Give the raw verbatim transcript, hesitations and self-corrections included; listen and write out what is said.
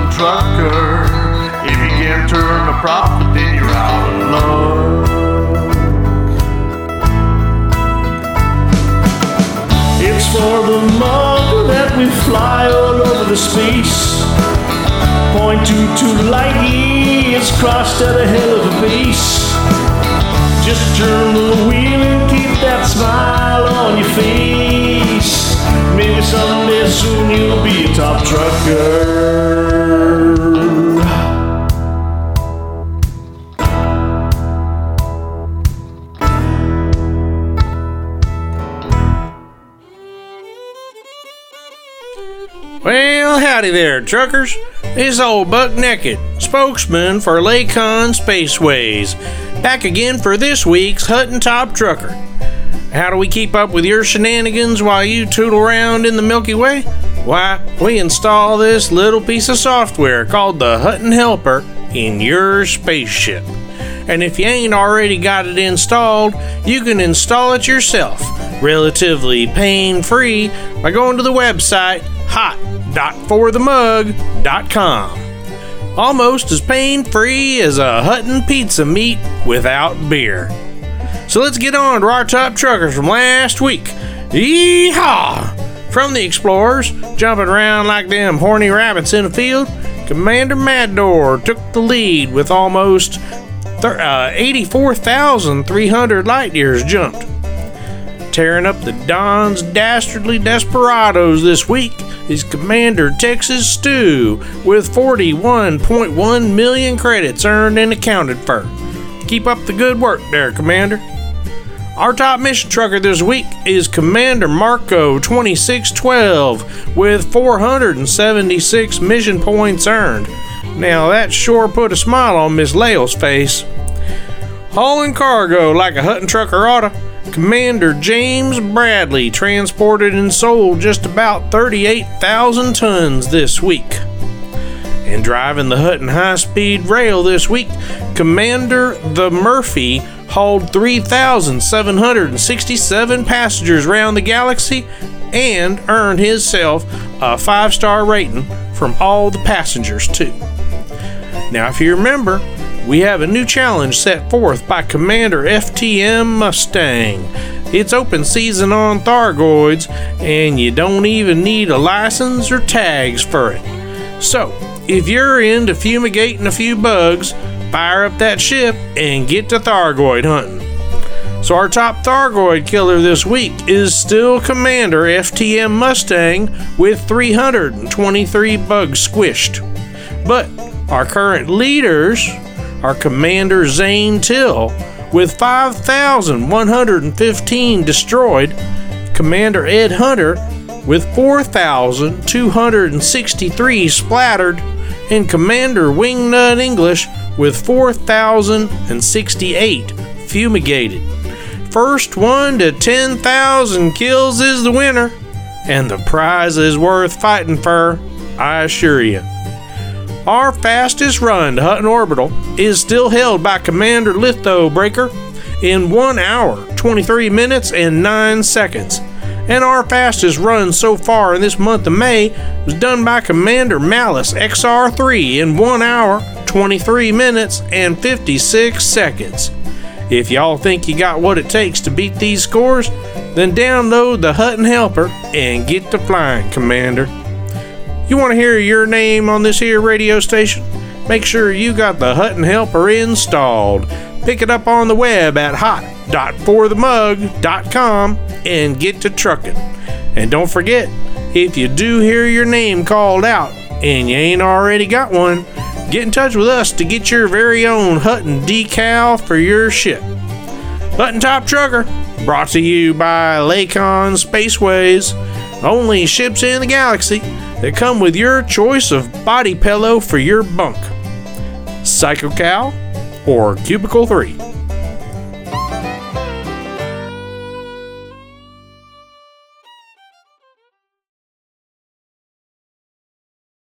top trucker. If you can't turn a profit, then you're out of luck. It's for the mug that we fly all over the space. Point two to light years crossed at a hell of a pace. Just turn the wheel and keep that smile on your face. Maybe someday soon you'll be a top trucker. Well, howdy there, truckers. This old Buck Naked, spokesman for Lakon Spaceways, back again for this week's Hutton Top Trucker. How do we keep up with your shenanigans while you tootle around in the Milky Way? Why, we install this little piece of software called the Hutton Helper in your spaceship. And if you ain't already got it installed, you can install it yourself, relatively pain-free, by going to the website hot dot for the mug dot com. Almost as pain-free as a Hutton pizza meat without beer. So let's get on to our top truckers from last week. Yeehaw! From the Explorers, jumping around like them horny rabbits in a field, Commander Maddor took the lead with almost thir- uh, eighty-four thousand three hundred light years jumped. Tearing up the Don's dastardly desperados this week is Commander Texas Stew with forty-one point one million credits earned and accounted for. Keep up the good work there, Commander. Our top mission trucker this week is Commander Marco twenty-six twelve with four hundred seventy-six mission points earned. Now that sure put a smile on Miss Lael's face. Hauling cargo like a Hutton trucker oughta, Commander James Bradley transported and sold just about thirty-eight thousand tons this week. And driving the Hutton high-speed rail this week, Commander the Murphy hauled three thousand seven hundred sixty-seven passengers around the galaxy and earned himself a five-star rating from all the passengers too. Now if you remember, we have a new challenge set forth by Commander F T M Mustang. It's open season on Thargoids, and you don't even need a license or tags for it. So, if you're into fumigating a few bugs, fire up that ship and get to Thargoid hunting. So our top Thargoid killer this week is still Commander F T M Mustang with three hundred twenty-three bugs squished. But our current leaders are Commander Zane Till with five thousand one hundred fifteen destroyed, Commander Ed Hunter with four thousand two hundred sixty-three splattered, and Commander Wingnut English with four thousand sixty-eight fumigated. First one to ten thousand kills is the winner, and the prize is worth fighting for, I assure you. Our fastest run to Hutton Orbital is still held by Commander Litho Breaker in one hour, twenty-three minutes, and nine seconds. And our fastest run so far in this month of May was done by Commander Malice X R three in one hour, twenty-three minutes, and fifty-six seconds. If y'all think you got what it takes to beat these scores, then download the Hutton Helper and get to flying, Commander. You want to hear your name on this here radio station? Make sure you got the Hutton Helper installed. Pick it up on the web at hot dot for the mug dot com and get to trucking. And don't forget, if you do hear your name called out and you ain't already got one, get in touch with us to get your very own Hutton decal for your ship. Hutton Top Trucker, brought to you by Lakon Spaceways. Only ships in the galaxy that come with your choice of body pillow for your bunk. Psycho Cow or Cubicle three.